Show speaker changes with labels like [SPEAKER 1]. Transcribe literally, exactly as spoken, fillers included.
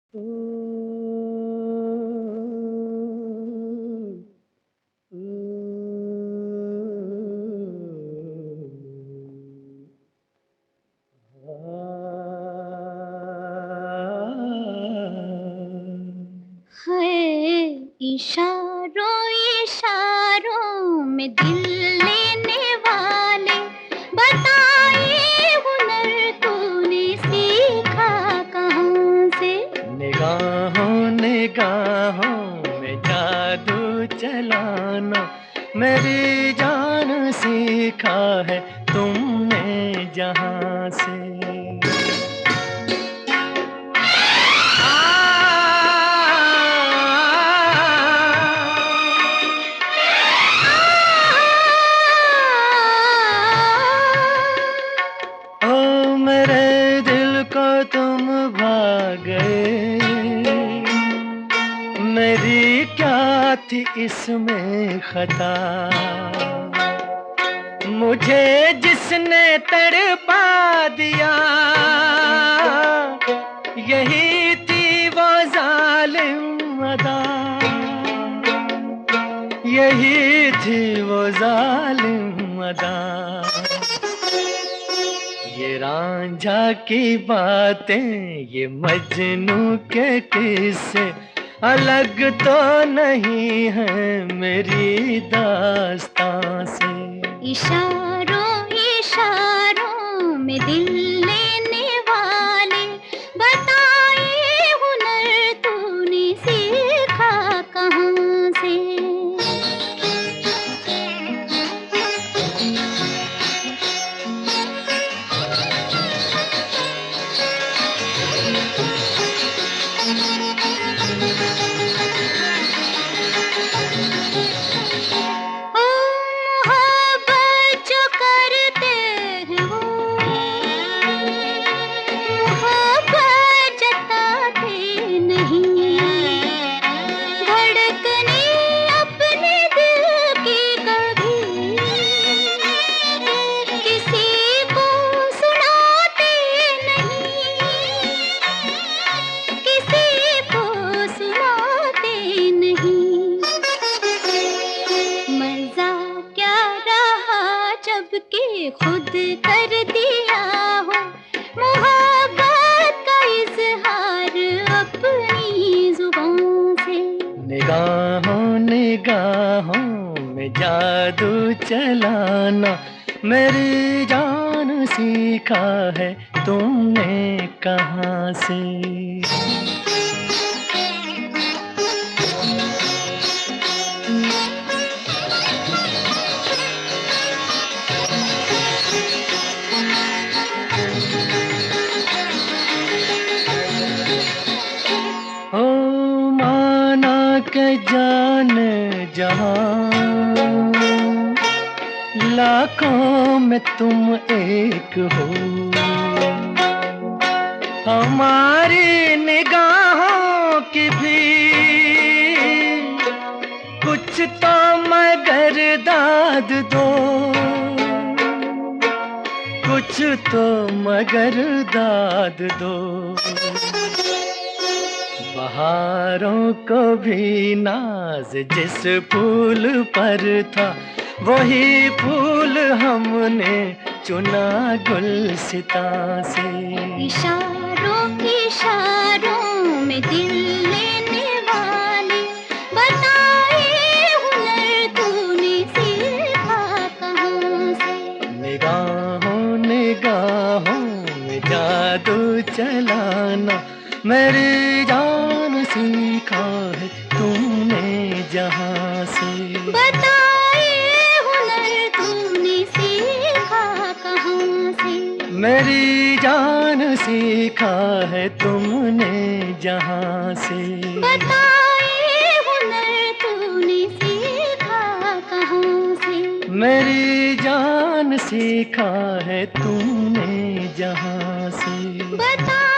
[SPEAKER 1] ओ, ओ,
[SPEAKER 2] है इशारों इशारों में दिल लेने वाले, बताए हुनर तूने सीखा कहाँ से।
[SPEAKER 1] निगाहों निगाहों में जादू चलाना मेरी जान सीखा है तुमने जहाँ से। ओ मेरे दिल को तुम भा गए, मेरी क्या थी इसमें खता। मुझे जिसने तड़पा दिया, यही थी वो जालिम अदा, यही थी वो जालिम अदा। ये रांझा की बातें, ये मजनू के किस्से अलग तो नहीं है मेरी दास्तां से।
[SPEAKER 2] इशारों इशारों में दिल लेने वाले, बताए हुनर तूने सीखा कहाँ से। के खुद कर दिया हो मोहब्बत का इजहार अपनी जुबान से।
[SPEAKER 1] निगाहों निगाहों में जादू चलाना मेरी जान सीखा है तुमने कहाँ से। ओ माना के जान जहां लाखों में तुम एक हो, हमारी निगाहों की भी कुछ तो मगर दाद दो, कुछ तो मगर दाद दो। बहारों को भी नाज जिस फूल पर था, वही फूल हमने चुना गुलसिता से।
[SPEAKER 2] इशारों इशारों में दिल लेने वाले, बताए हुनर तूने सीखा कहाँ से।
[SPEAKER 1] निगाहों निगाहों में जादू चलाना मेरी जान सीखा है तुमने जहाँ से।
[SPEAKER 2] बताए हुनर तूने सीखा कहाँ से।
[SPEAKER 1] मेरी जान सीखा है तुमने जहाँ से।
[SPEAKER 2] बताए हुनर तूने सीखा कहाँ से।
[SPEAKER 1] मेरी जान सीखा है तुमने जहाँ से।
[SPEAKER 2] बता